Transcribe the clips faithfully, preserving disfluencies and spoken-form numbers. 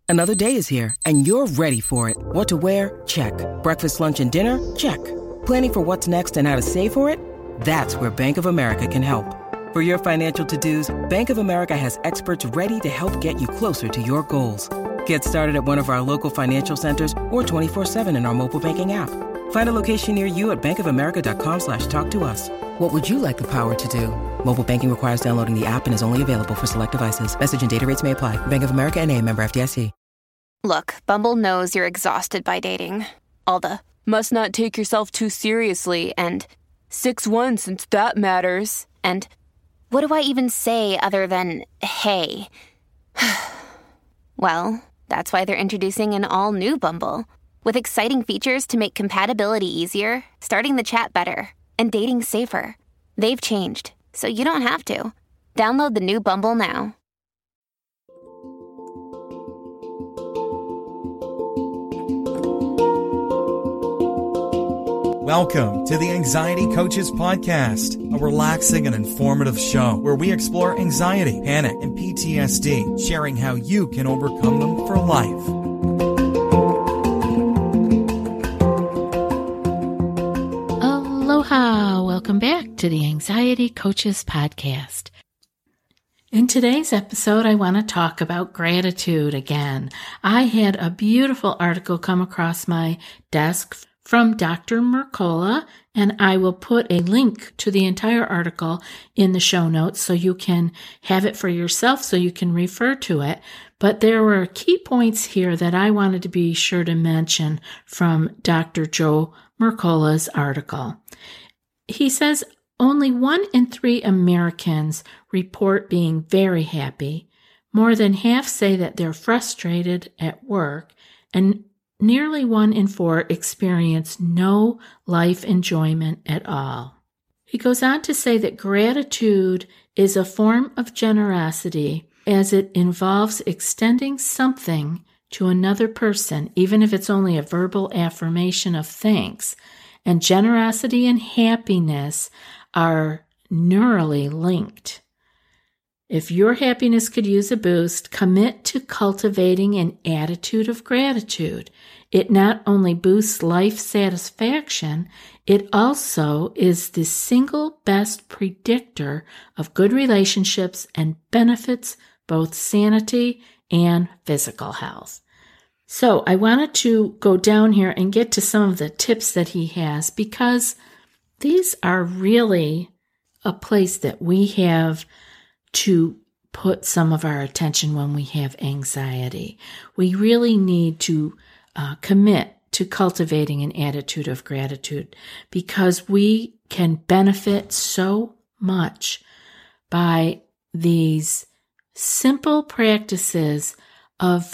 Another day is here, and you're ready for it. What to wear? Check. Breakfast, lunch, and dinner? Check. Planning for what's next and how to save for it? That's where Bank of America can help. For your financial to-dos, Bank of America has experts ready to help get you closer to your goals. Get started at one of our local financial centers or twenty-four seven in our mobile banking app. Find a location near you at bankofamerica.com slash talk to us. What would you like the power to do? Mobile banking requires downloading the app and is only available for select devices. Message and data rates may apply. Bank of America N A, member F D I C. Look, Bumble knows you're exhausted by dating. All the must not take yourself too seriously and six one since that matters. And what do I even say other than, hey? Well, that's why they're introducing an all-new Bumble with exciting features to make compatibility easier, starting the chat better, and dating safer. They've changed, so you don't have to. Download the new Bumble now. Welcome to the Anxiety Coaches Podcast, a relaxing and informative show where we explore anxiety, panic, and P T S D, sharing how you can overcome them for life. Aloha! Welcome back to the Anxiety Coaches Podcast. In today's episode, I want to talk about gratitude again. I had a beautiful article come across my desk from Doctor Mercola, and I will put a link to the entire article in the show notes so you can have it for yourself, so you can refer to it. But there were key points here that I wanted to be sure to mention from Doctor Joe Mercola's article. He says only one in three Americans report being very happy. More than half say that they're frustrated at work, and nearly one in four experience no life enjoyment at all. He goes on to say that gratitude is a form of generosity as it involves extending something to another person, even if it's only a verbal affirmation of thanks. And generosity and happiness are neurally linked. If your happiness could use a boost, commit to cultivating an attitude of gratitude. It not only boosts life satisfaction, it also is the single best predictor of good relationships and benefits both sanity and physical health. So I wanted to go down here and get to some of the tips that he has, because these are really a place that we have to put some of our attention when we have anxiety. We really need to uh, commit to cultivating an attitude of gratitude, because we can benefit so much by these simple practices of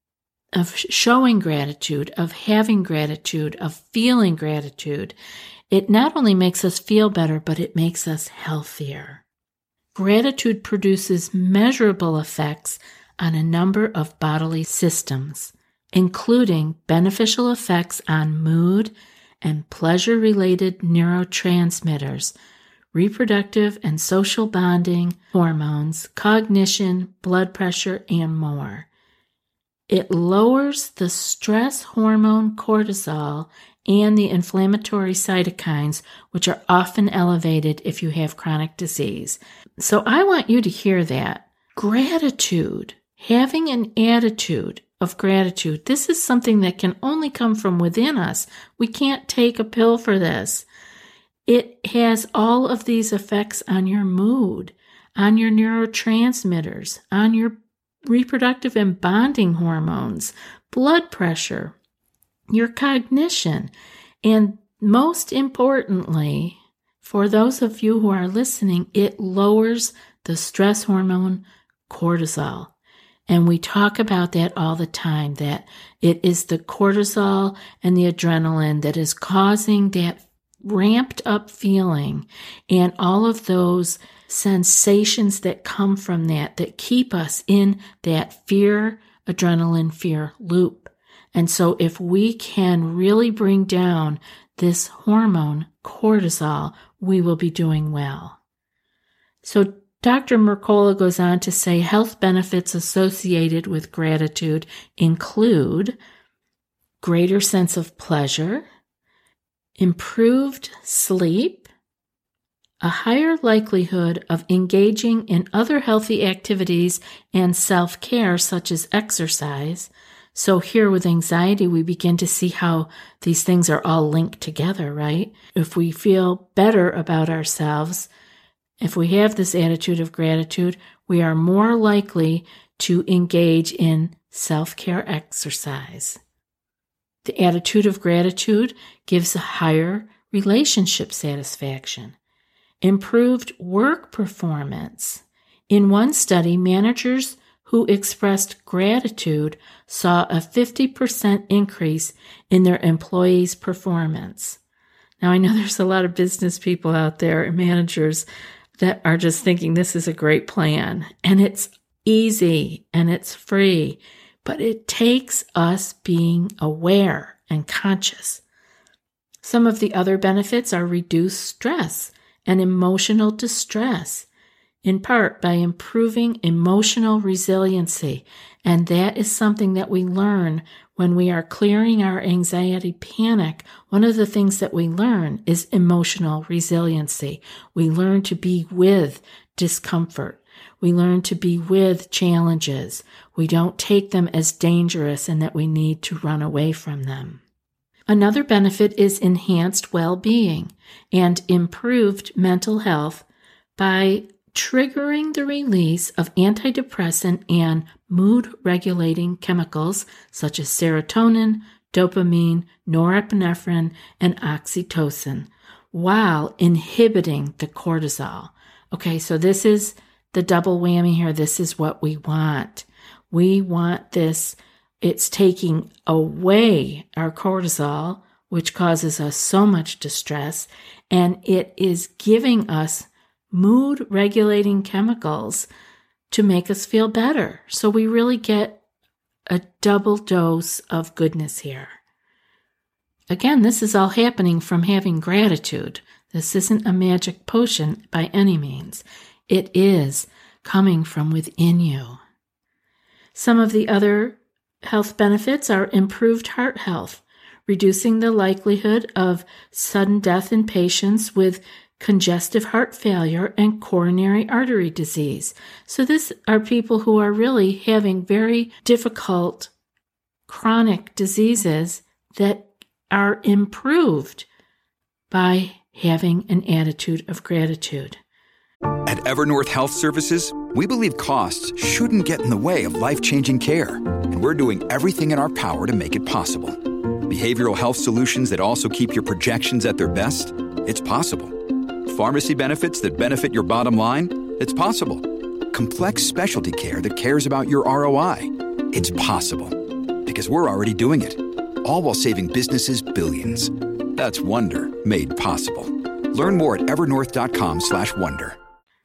of showing gratitude, of having gratitude, of feeling gratitude. It not only makes us feel better, but it makes us healthier. Gratitude produces measurable effects on a number of bodily systems, including beneficial effects on mood and pleasure-related neurotransmitters, reproductive and social bonding, hormones, cognition, blood pressure, and more. It lowers the stress hormone cortisol and the inflammatory cytokines, which are often elevated if you have chronic disease. So I want you to hear that. Gratitude, having an attitude of gratitude, this is something that can only come from within us. We can't take a pill for this. It has all of these effects on your mood, on your neurotransmitters, on your reproductive and bonding hormones, blood pressure, your cognition, and most importantly, for those of you who are listening, it lowers the stress hormone cortisol. And we talk about that all the time, that it is the cortisol and the adrenaline that is causing that ramped up feeling and all of those sensations that come from that, that keep us in that fear, adrenaline, fear loop. And so if we can really bring down this hormone, cortisol, we will be doing well. So Doctor Mercola goes on to say health benefits associated with gratitude include greater sense of pleasure, improved sleep, a higher likelihood of engaging in other healthy activities and self-care such as exercise. So here with anxiety, we begin to see how these things are all linked together, right? If we feel better about ourselves, if we have this attitude of gratitude, we are more likely to engage in self-care exercise. The attitude of gratitude gives a higher relationship satisfaction, improved work performance. In one study, managers who expressed gratitude saw a fifty percent increase in their employees' performance. Now, I know there's a lot of business people out there and managers that are just thinking this is a great plan, and it's easy and it's free, but it takes us being aware and conscious. Some of the other benefits are reduced stress and emotional distress, in part by improving emotional resiliency, and that is something that we learn when we are clearing our anxiety panic. One of the things that we learn is emotional resiliency. We learn to be with discomfort. We learn to be with challenges. We don't take them as dangerous and that we need to run away from them. Another benefit is enhanced well-being and improved mental health by triggering the release of antidepressant and mood-regulating chemicals such as serotonin, dopamine, norepinephrine, and oxytocin, while inhibiting the cortisol. Okay, so this is the double whammy here. This is what we want. We want this. It's taking away our cortisol, which causes us so much distress, and it is giving us mood-regulating chemicals to make us feel better. So we really get a double dose of goodness here. Again, this is all happening from having gratitude. This isn't a magic potion by any means. It is coming from within you. Some of the other health benefits are improved heart health, reducing the likelihood of sudden death in patients with congestive heart failure and coronary artery disease. So these are people who are really having very difficult chronic diseases that are improved by having an attitude of gratitude. At Evernorth Health Services, we believe costs shouldn't get in the way of life-changing care, and we're doing everything in our power to make it possible. Behavioral health solutions that also keep your projections at their best? It's possible. Pharmacy benefits that benefit your bottom line? It's possible. Complex specialty care that cares about your R O I? It's possible. Because we're already doing it. All while saving businesses billions. That's Wonder made possible. Learn more at evernorth.com slash wonder.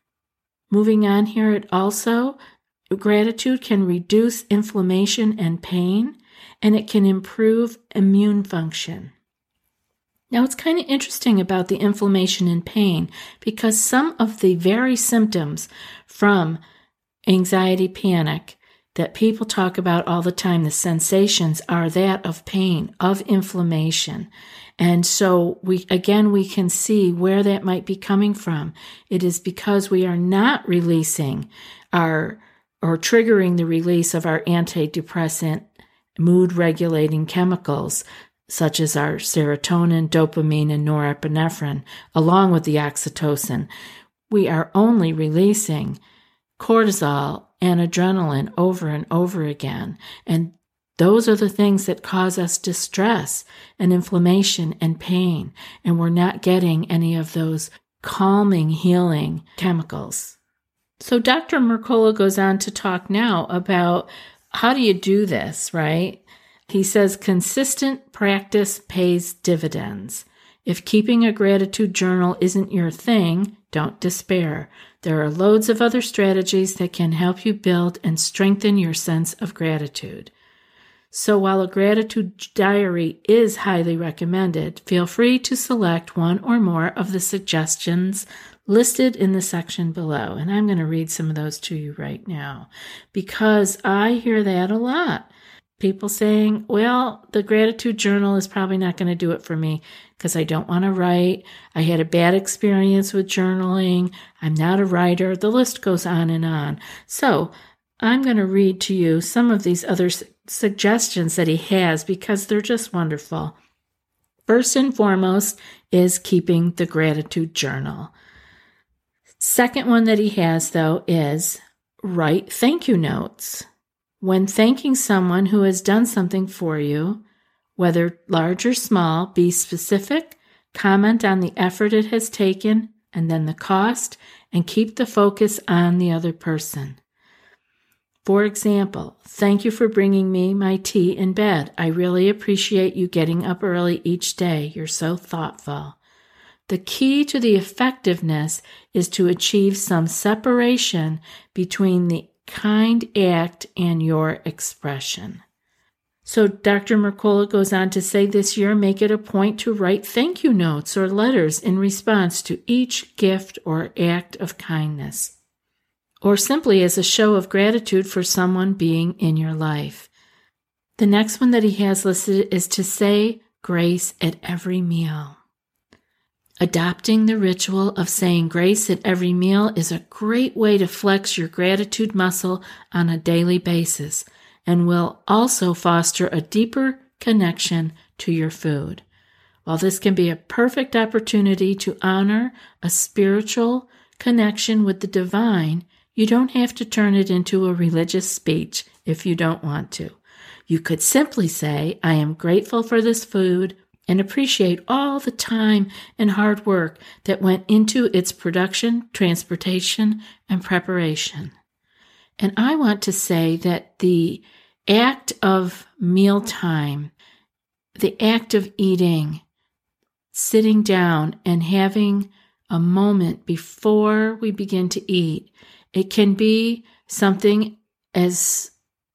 Moving on here, it also, gratitude can reduce inflammation and pain, and it can improve immune function. Now, it's kind of interesting about the inflammation and pain because some of the very symptoms from anxiety, panic that people talk about all the time, the sensations, are that of pain, of inflammation. And so we, again, we can see where that might be coming from. It is because we are not releasing our, or triggering the release of our antidepressant mood regulating chemicals, such as our serotonin, dopamine, and norepinephrine, along with the oxytocin. We are only releasing cortisol and adrenaline over and over again. And those are the things that cause us distress and inflammation and pain. And we're not getting any of those calming, healing chemicals. So Doctor Mercola goes on to talk now about how do you do this, right? He says consistent practice pays dividends. If keeping a gratitude journal isn't your thing, don't despair. There are loads of other strategies that can help you build and strengthen your sense of gratitude. So while a gratitude diary is highly recommended, feel free to select one or more of the suggestions listed in the section below. And I'm going to read some of those to you right now because I hear that a lot. People saying, well, the gratitude journal is probably not going to do it for me because I don't want to write. I had a bad experience with journaling. I'm not a writer. The list goes on and on. So I'm going to read to you some of these other su- suggestions that he has because they're just wonderful. First and foremost is keeping the gratitude journal. Second one that he has, though, is write thank you notes. When thanking someone who has done something for you, whether large or small, be specific, comment on the effort it has taken, and then the cost, and keep the focus on the other person. For example, thank you for bringing me my tea in bed. I really appreciate you getting up early each day. You're so thoughtful. The key to the effectiveness is to achieve some separation between the kind act and your expression. So Doctor Mercola goes on to say this year, make it a point to write thank you notes or letters in response to each gift or act of kindness, or simply as a show of gratitude for someone being in your life. The next one that he has listed is to say grace at every meal. Adopting the ritual of saying grace at every meal is a great way to flex your gratitude muscle on a daily basis and will also foster a deeper connection to your food. While this can be a perfect opportunity to honor a spiritual connection with the divine, you don't have to turn it into a religious speech if you don't want to. You could simply say, I am grateful for this food and appreciate all the time and hard work that went into its production, transportation, and preparation. And I want to say that the act of mealtime, the act of eating, sitting down and having a moment before we begin to eat, it can be something as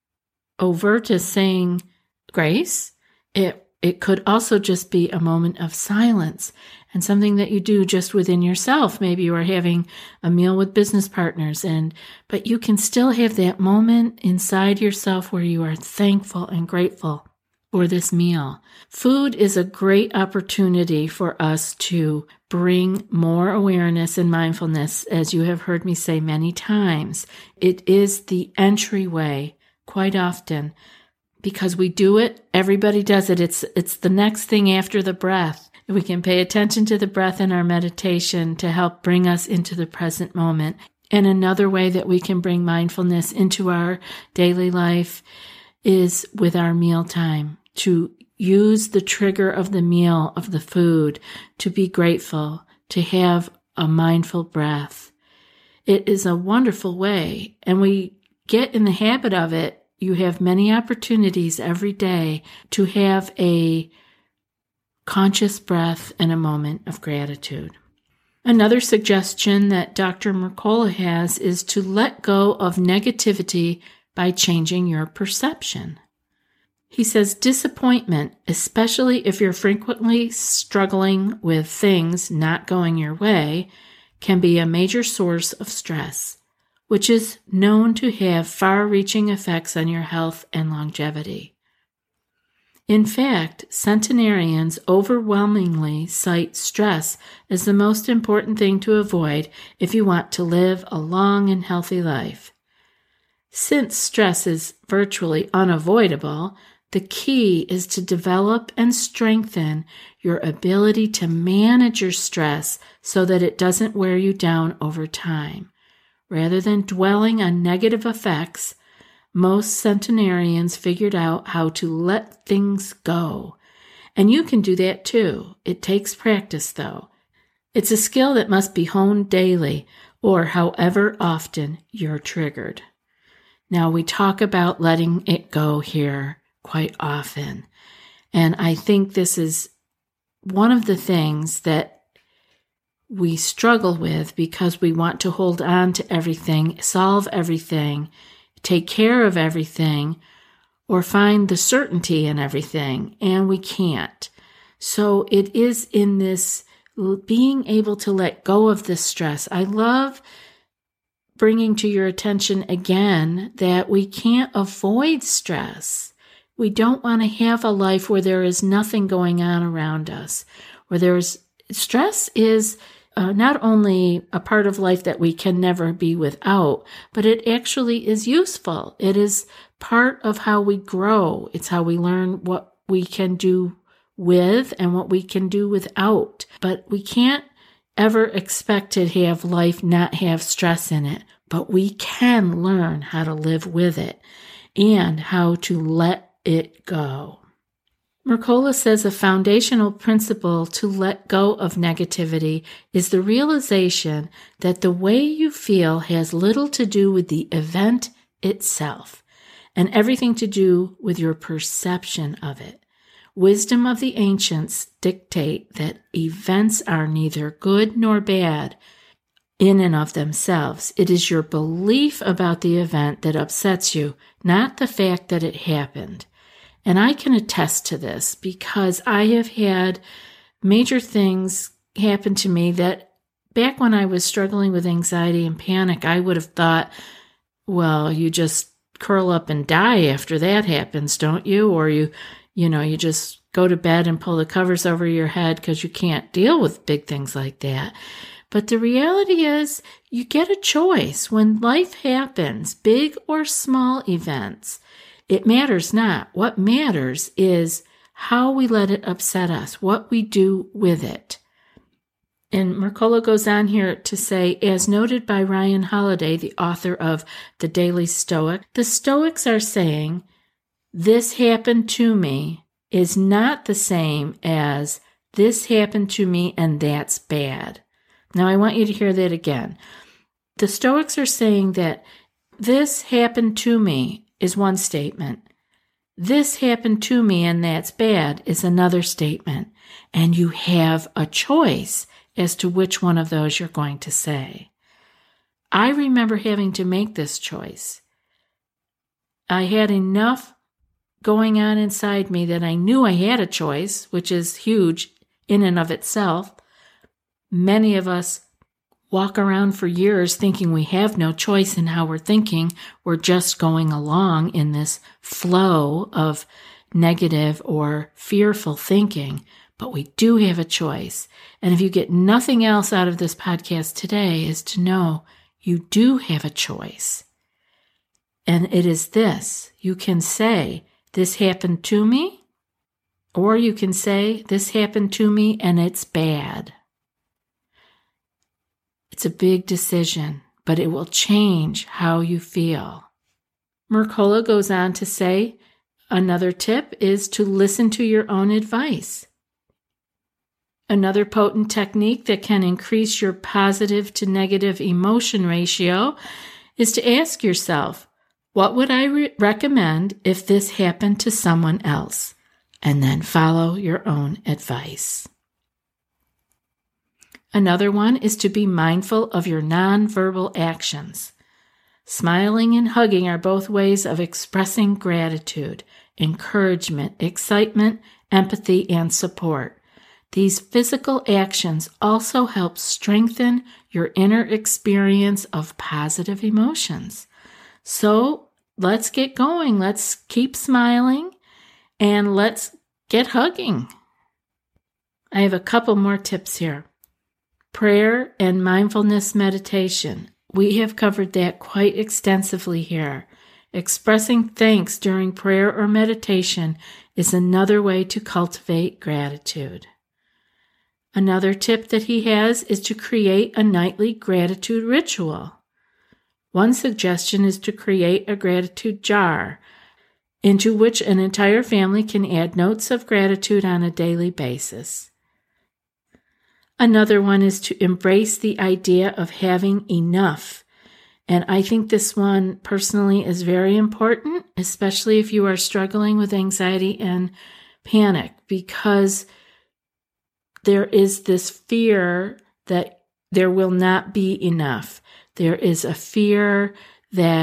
overt as saying grace. It It could also just be a moment of silence and something that you do just within yourself. Maybe you are having a meal with business partners, and but you can still have that moment inside yourself where you are thankful and grateful for this meal. Food is a great opportunity for us to bring more awareness and mindfulness, as you have heard me say many times. It is the entryway quite often. Because we do it, everybody does it. It's it's the next thing after the breath. We can pay attention to the breath in our meditation to help bring us into the present moment. And another way that we can bring mindfulness into our daily life is with our mealtime, to use the trigger of the meal, of the food, to be grateful, to have a mindful breath. It is a wonderful way, and we get in the habit of it. You have many opportunities every day to have a conscious breath and a moment of gratitude. Another suggestion that Doctor Mercola has is to let go of negativity by changing your perception. He says disappointment, especially if you're frequently struggling with things not going your way, can be a major source of stress, which is known to have far-reaching effects on your health and longevity. In fact, centenarians overwhelmingly cite stress as the most important thing to avoid if you want to live a long and healthy life. Since stress is virtually unavoidable, the key is to develop and strengthen your ability to manage your stress so that it doesn't wear you down over time. Rather than dwelling on negative effects, most centenarians figured out how to let things go. And you can do that too. It takes practice, though. It's a skill that must be honed daily or however often you're triggered. Now, we talk about letting it go here quite often. And I think this is one of the things that we struggle with because we want to hold on to everything, solve everything, take care of everything, or find the certainty in everything, and we can't. So it is in this being able to let go of this stress. I love bringing to your attention again that we can't avoid stress. We don't want to have a life where there is nothing going on around us, where there's stress is uh, not only a part of life that we can never be without, but it actually is useful. It is part of how we grow. It's how we learn what we can do with and what we can do without. But we can't ever expect to have life not have stress in it, but we can learn how to live with it and how to let it go. Mercola says a foundational principle to let go of negativity is the realization that the way you feel has little to do with the event itself and everything to do with your perception of it. Wisdom of the ancients dictate that events are neither good nor bad in and of themselves. It is your belief about the event that upsets you, not the fact that it happened. And I can attest to this because I have had major things happen to me that back when I was struggling with anxiety and panic, I would have thought, well, you just curl up and die after that happens, don't you? Or you, you know, you just go to bed and pull the covers over your head because you can't deal with big things like that. But the reality is you get a choice when life happens, big or small events. It matters not. What matters is how we let it upset us, what we do with it. And Mercola goes on here to say, as noted by Ryan Holiday, the author of The Daily Stoic, the Stoics are saying, this happened to me is not the same as this happened to me and that's bad. Now I want you to hear that again. The Stoics are saying that this happened to me is one statement. This happened to me and that's bad is another statement. And you have a choice as to which one of those you're going to say. I remember having to make this choice. I had enough going on inside me that I knew I had a choice, which is huge in and of itself. Many of us walk around for years thinking we have no choice in how we're thinking. We're just going along in this flow of negative or fearful thinking. But we do have a choice. And if you get nothing else out of this podcast today is to know you do have a choice. And it is this. You can say, this happened to me, or you can say, this happened to me and it's bad. It's a big decision, but it will change how you feel. Mercola goes on to say, another tip is to listen to your own advice. Another potent technique that can increase your positive to negative emotion ratio is to ask yourself, what would I re- recommend if this happened to someone else? And then follow your own advice. Another one is to be mindful of your nonverbal actions. Smiling and hugging are both ways of expressing gratitude, encouragement, excitement, empathy, and support. These physical actions also help strengthen your inner experience of positive emotions. So let's get going. Let's keep smiling and let's get hugging. I have a couple more tips here. Prayer and mindfulness meditation. We have covered that quite extensively here. Expressing thanks during prayer or meditation is another way to cultivate gratitude. Another tip that he has is to create a nightly gratitude ritual. One suggestion is to create a gratitude jar into which an entire family can add notes of gratitude on a daily basis. Another one is to embrace the idea of having enough. And I think this one personally is very important, especially if you are struggling with anxiety and panic, because there is this fear that there will not be enough. There is a fear that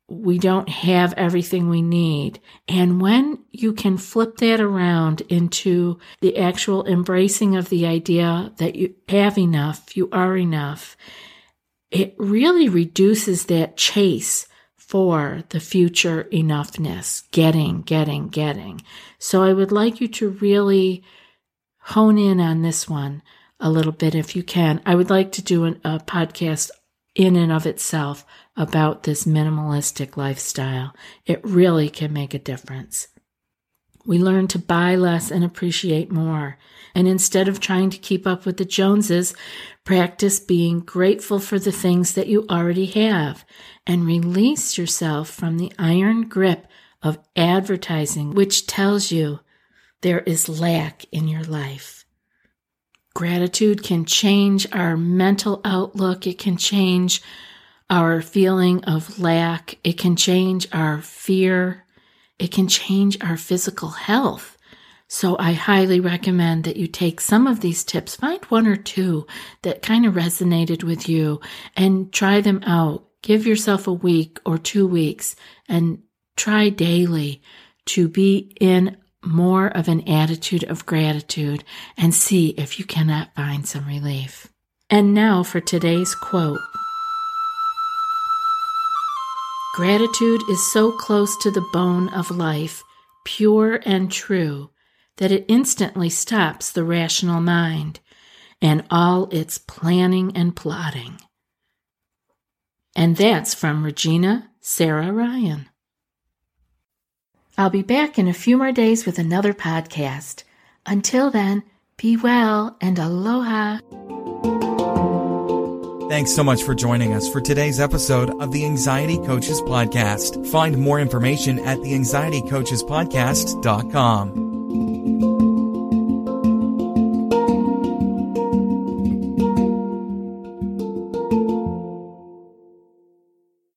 we don't have everything we need. And when you can flip that around into the actual embracing of the idea that you have enough, you are enough, it really reduces that chase for the future enoughness, getting, getting, getting. So I would like you to really hone in on this one a little bit if you can. I would like to do an, a podcast in and of itself about this minimalistic lifestyle. It really can make a difference. We learn to buy less and appreciate more. And instead of trying to keep up with the Joneses, practice being grateful for the things that you already have and release yourself from the iron grip of advertising, which tells you there is lack in your life. Gratitude can change our mental outlook. It can change our feeling of lack. It can change our fear. It can change our physical health. So I highly recommend that you take some of these tips, find one or two that kind of resonated with you and try them out. Give yourself a week or two weeks and try daily to be in more of an attitude of gratitude and see if you cannot find some relief. And now for today's quote. Gratitude is so close to the bone of life, pure and true, that it instantly stops the rational mind and all its planning and plotting. And that's from Regina Sarah Ryan. I'll be back in a few more days with another podcast. Until then, be well and aloha. Thanks so much for joining us for today's episode of the Anxiety Coaches Podcast. Find more information at the anxiety coaches podcast dot com.